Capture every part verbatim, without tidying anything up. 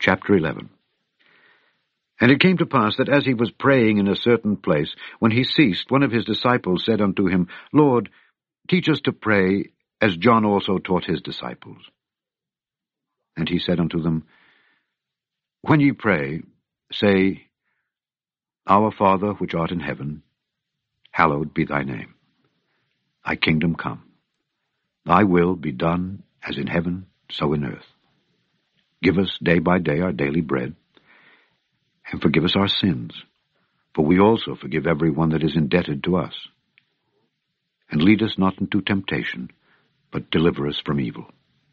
Chapter eleven. And it came to pass that as he was praying in a certain place, when he ceased, one of his disciples said unto him, Lord, teach us to pray, as John also taught his disciples. And he said unto them, When ye pray, say, Our Father which art in heaven, hallowed be thy name. Thy kingdom come. Thy will be done, as in heaven, so in earth. Give us day by day our daily bread, and forgive us our sins, for we also forgive every one that is indebted to us. And lead us not into temptation, but deliver us from evil.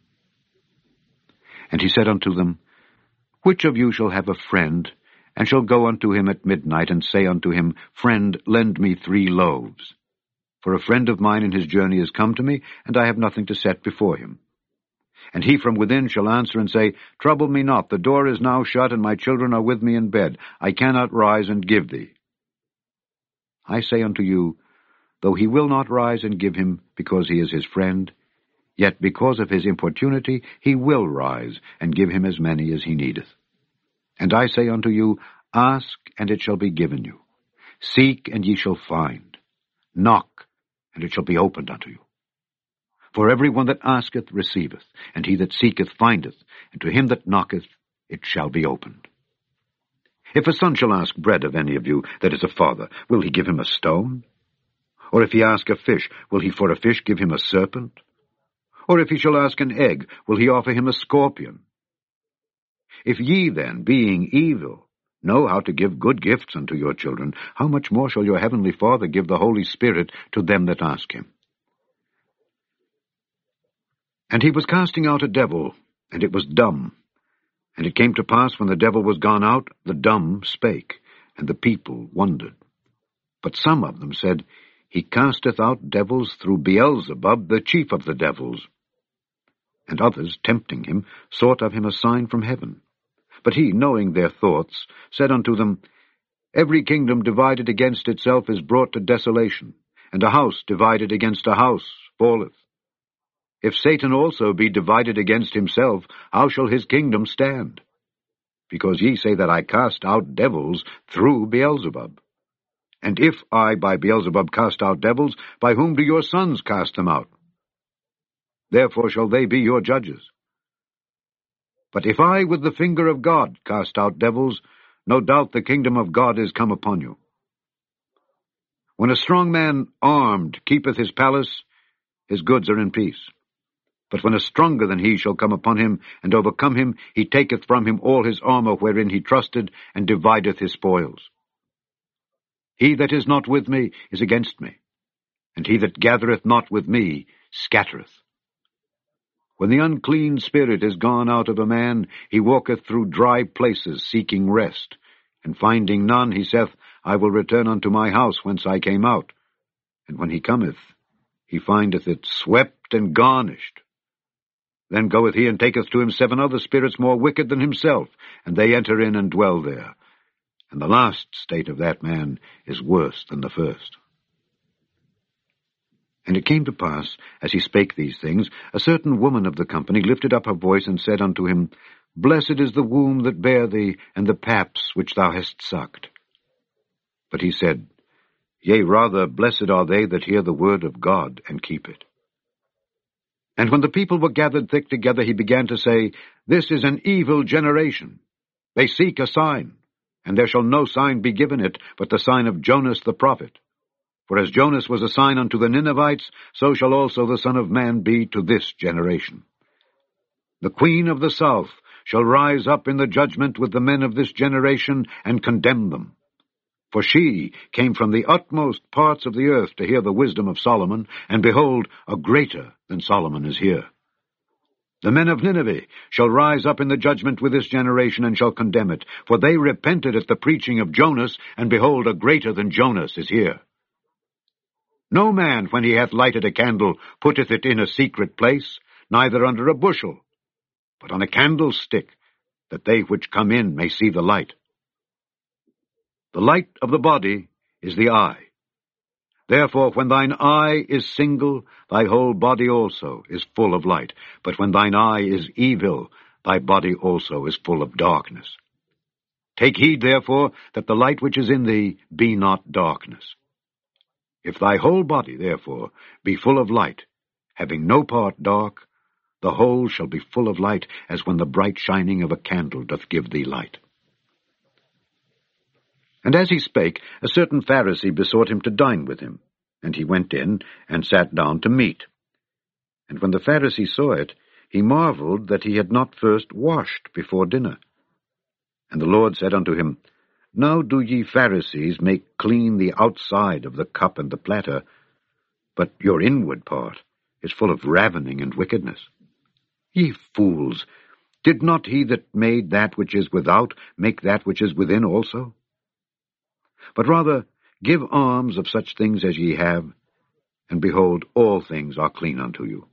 And he said unto them, Which of you shall have a friend, and shall go unto him at midnight, and say unto him, Friend, lend me three loaves? For a friend of mine in his journey is come to me, and I have nothing to set before him. And he from within shall answer and say, Trouble me not, the door is now shut, and my children are with me in bed. I cannot rise and give thee. I say unto you, though he will not rise and give him, because he is his friend, yet because of his importunity he will rise and give him as many as he needeth. And I say unto you, Ask, and it shall be given you. Seek, and ye shall find. Knock, and it shall be opened unto you. For every one that asketh receiveth, and he that seeketh findeth, and to him that knocketh it shall be opened. If a son shall ask bread of any of you that is a father, will he give him a stone? Or if he ask a fish, will he for a fish give him a serpent? Or if he shall ask an egg, will he offer him a scorpion? If ye then, being evil, know how to give good gifts unto your children, how much more shall your heavenly Father give the Holy Spirit to them that ask him? And he was casting out a devil, and it was dumb. And it came to pass, when the devil was gone out, the dumb spake, and the people wondered. But some of them said, He casteth out devils through Beelzebub, the chief of the devils. And others, tempting him, sought of him a sign from heaven. But he, knowing their thoughts, said unto them, Every kingdom divided against itself is brought to desolation, and a house divided against a house falleth. If Satan also be divided against himself, how shall his kingdom stand? Because ye say that I cast out devils through Beelzebub. And if I by Beelzebub cast out devils, by whom do your sons cast them out? Therefore shall they be your judges. But if I with the finger of God cast out devils, no doubt the kingdom of God is come upon you. When a strong man armed keepeth his palace, his goods are in peace. But when a stronger than he shall come upon him, and overcome him, he taketh from him all his armor wherein he trusted, and divideth his spoils. He that is not with me is against me, and he that gathereth not with me scattereth. When the unclean spirit is gone out of a man, he walketh through dry places, seeking rest. And finding none, he saith, I will return unto my house whence I came out. And when he cometh, he findeth it swept and garnished. Then goeth he and taketh to him seven other spirits more wicked than himself, and they enter in and dwell there. And the last state of that man is worse than the first. And it came to pass, as he spake these things, a certain woman of the company lifted up her voice and said unto him, Blessed is the womb that bare thee, and the paps which thou hast sucked. But he said, Yea, rather, blessed are they that hear the word of God and keep it. And when the people were gathered thick together, he began to say, This is an evil generation. They seek a sign, and there shall no sign be given it, but the sign of Jonas the prophet. For as Jonas was a sign unto the Ninevites, so shall also the Son of Man be to this generation. The queen of the south shall rise up in the judgment with the men of this generation, and condemn them. For she came from the utmost parts of the earth to hear the wisdom of Solomon, and behold, a greater than Solomon is here. The men of Nineveh shall rise up in the judgment with this generation, and shall condemn it. For they repented at the preaching of Jonas, and behold, a greater than Jonas is here. No man, when he hath lighted a candle, putteth it in a secret place, neither under a bushel, but on a candlestick, that they which come in may see the light. The light of the body is the eye. Therefore, when thine eye is single, thy whole body also is full of light. But when thine eye is evil, thy body also is full of darkness. Take heed, therefore, that the light which is in thee be not darkness. If thy whole body, therefore, be full of light, having no part dark, the whole shall be full of light, as when the bright shining of a candle doth give thee light. And as he spake, a certain Pharisee besought him to dine with him, and he went in, and sat down to meat. And when the Pharisee saw it, he marveled that he had not first washed before dinner. And the Lord said unto him, Now do ye Pharisees make clean the outside of the cup and the platter, but your inward part is full of ravening and wickedness. Ye fools, did not he that made that which is without make that which is within also? But rather give alms of such things as ye have, and behold, all things are clean unto you.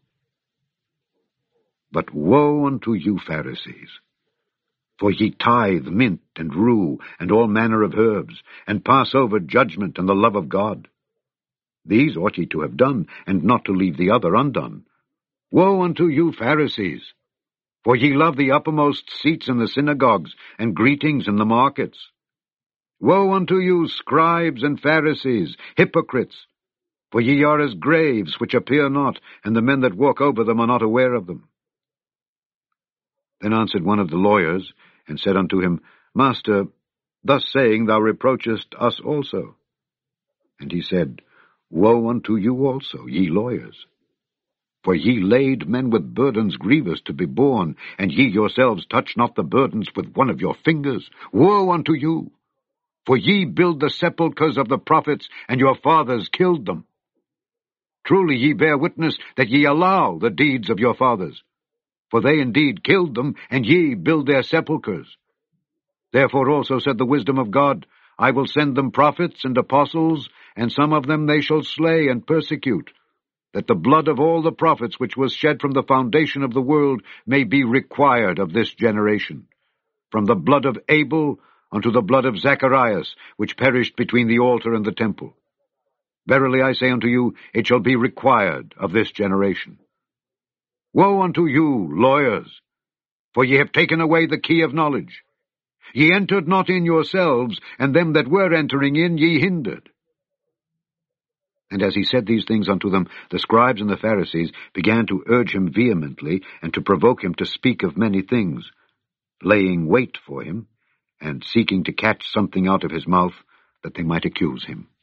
But woe unto you, Pharisees! For ye tithe mint and rue and all manner of herbs, and pass over judgment and the love of God. These ought ye to have done, and not to leave the other undone. Woe unto you, Pharisees! For ye love the uppermost seats in the synagogues, and greetings in the markets. Woe unto you, scribes and Pharisees, hypocrites! For ye are as graves which appear not, and the men that walk over them are not aware of them. Then answered one of the lawyers, and said unto him, Master, thus saying thou reproachest us also. And he said, Woe unto you also, ye lawyers! For ye laid men with burdens grievous to be borne, and ye yourselves touch not the burdens with one of your fingers. Woe unto you! For ye build the sepulchres of the prophets, and your fathers killed them. Truly ye bear witness that ye allow the deeds of your fathers. For they indeed killed them, and ye build their sepulchres. Therefore also said the wisdom of God, I will send them prophets and apostles, and some of them they shall slay and persecute, that the blood of all the prophets which was shed from the foundation of the world may be required of this generation, from the blood of Abel unto the blood of Zacharias, which perished between the altar and the temple. Verily I say unto you, it shall be required of this generation. Woe unto you, lawyers! For ye have taken away the key of knowledge. Ye entered not in yourselves, and them that were entering in ye hindered. And as he said these things unto them, the scribes and the Pharisees began to urge him vehemently, and to provoke him to speak of many things, laying wait for him, and seeking to catch something out of his mouth, that they might accuse him.